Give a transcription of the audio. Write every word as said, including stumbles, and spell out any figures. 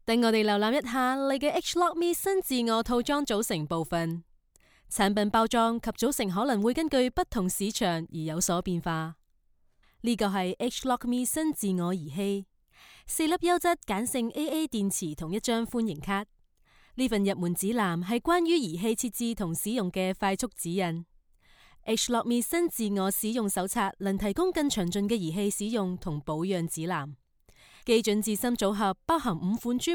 等我哋瀏覽一下你嘅 H Lock Me 新自我套裝組成部分。產品包裝及組成可能會根據不同市場而有所變化。呢個係 H Lock Me 新自我儀器，四粒優質鹼性 A A 電池同一張歡迎卡。呢份入門指南係關於儀器設置同使用嘅快速指引。H Lock Me 新自我使用手冊能提供更詳盡嘅儀器使用同保養指南。基準至深組合包含五款專